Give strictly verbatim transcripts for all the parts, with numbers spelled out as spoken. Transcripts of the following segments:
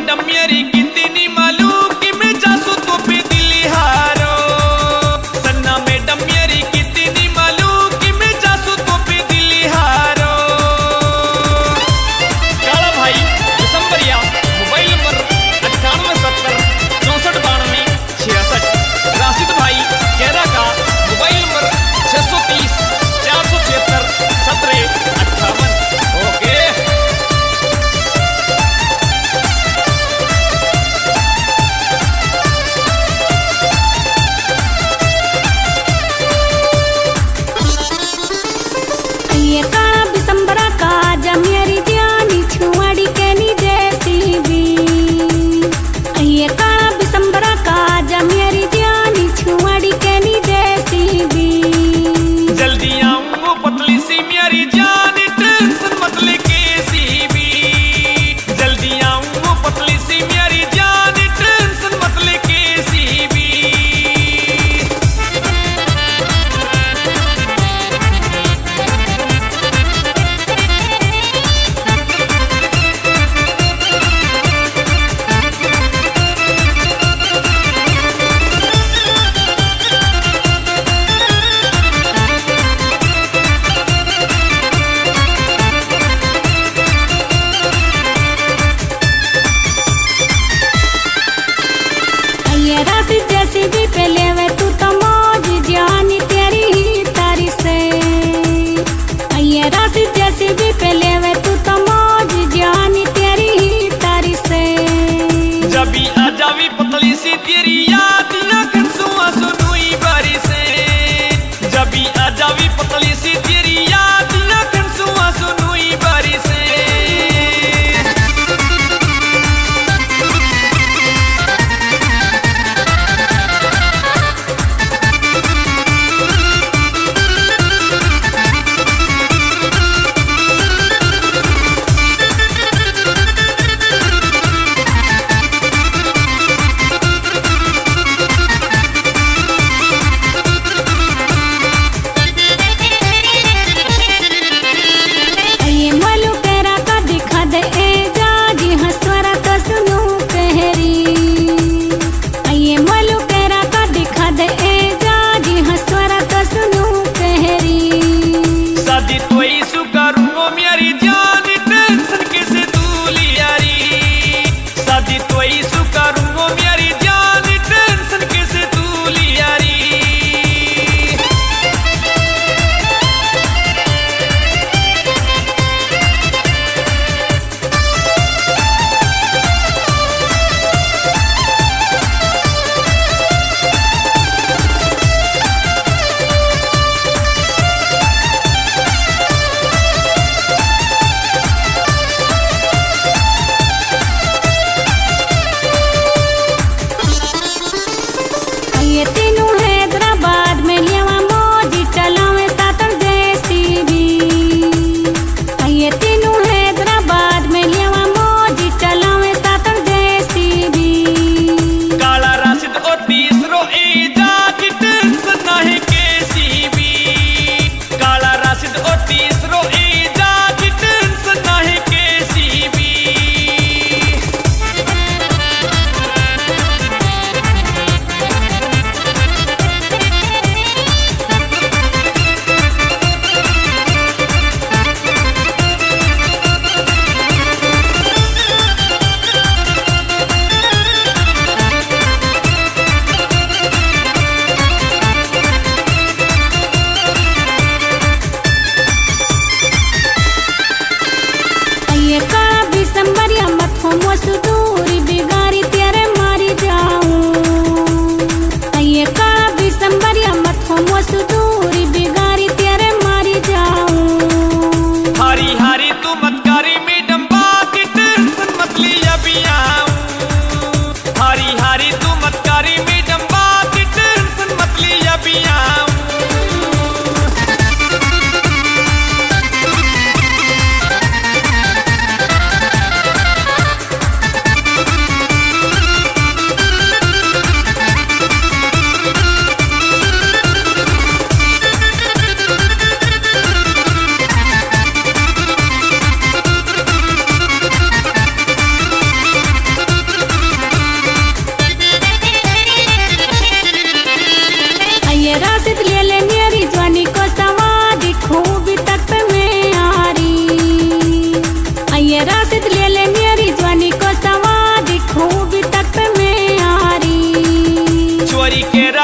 Madam मेरी कीती नी मालूम कि मैं जासू तो पे दिली हारो। सन्ना मैडम मेरी कीती नी मालूम कि मैं जासू तो पे दिली हारो। काला भाई दिसंबरिया मोबाइल नंबर अट्ठानवे सत्तर चौसठ बानवे छियासठ। राशिद भाई कैरा का मोबाइल नंबर छह सौ तीस चार सौ छिहत्तर सत्रह अट्ठावन। ओके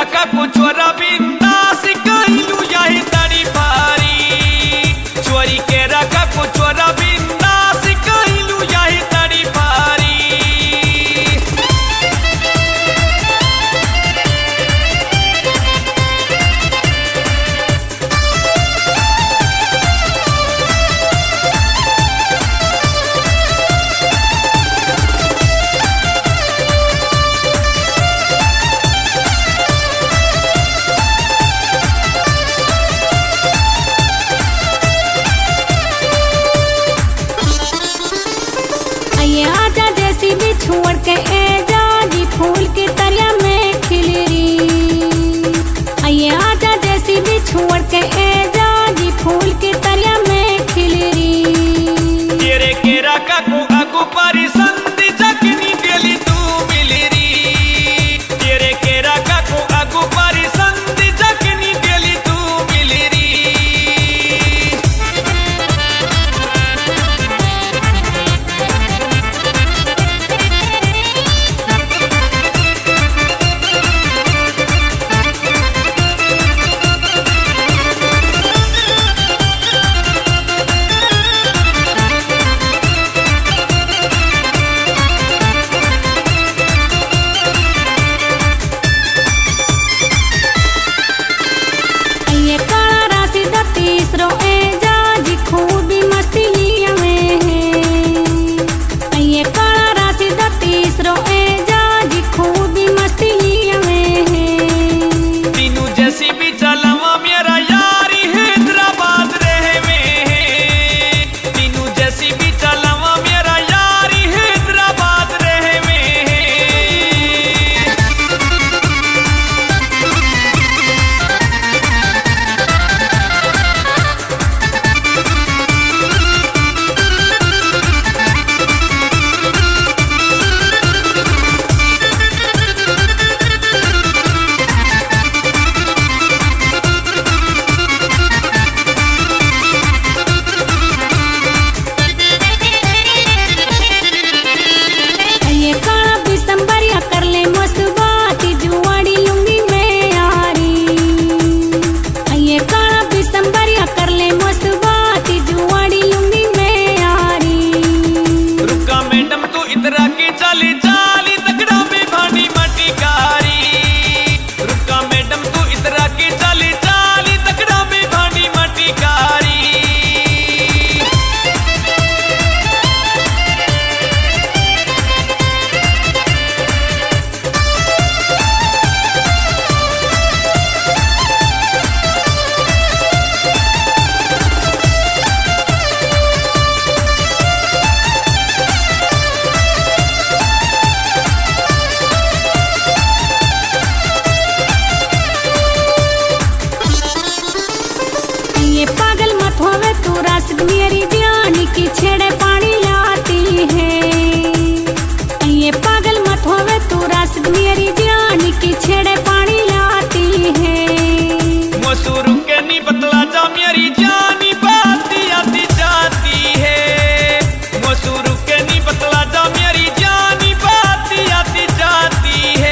का कुछोरा बिंदास कहलू यही तड़ी पारी चोरी केरा का कुछोरा बिंदास कहलू यही तड़ी पारी छोड़ के ए जाजी फूल के तरिया में खिलरी आइए आजा जैसी भी छोड़ के ए जाजी फूल के तरिया में खिलरी तेरे केरा का को आगू पारी संधि जखनी गेली तू मिलरी तेरे केरा का को आगू पारी संधि जखनी गेली तू मिलरी मेरी जानी की छेड़े पानी लाती है ये पागल मत होवे तू रास्ते मेरी जानी की छेड़े पानी लाती है मसूर के नी बतला जा मेरी जानी बाती आती जाती है मसूर के नी बतला जा मेरी जानी बाती आती जाती है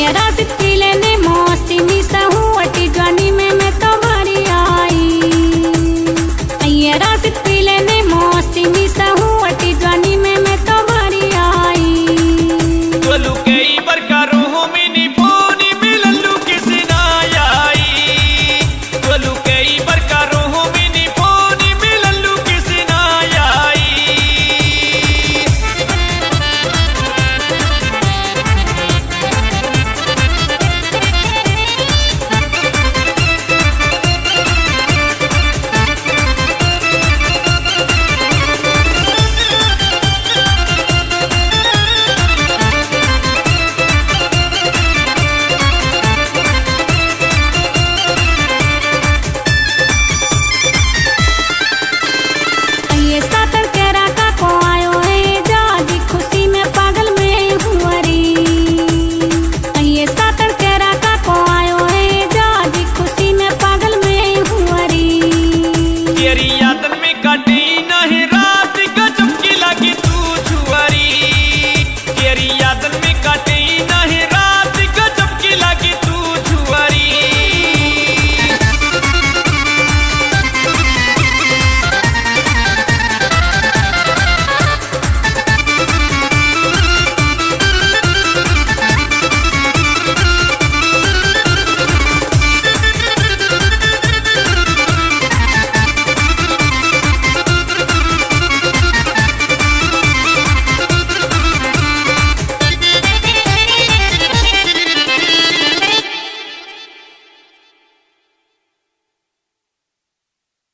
सैया राशिद पी लेने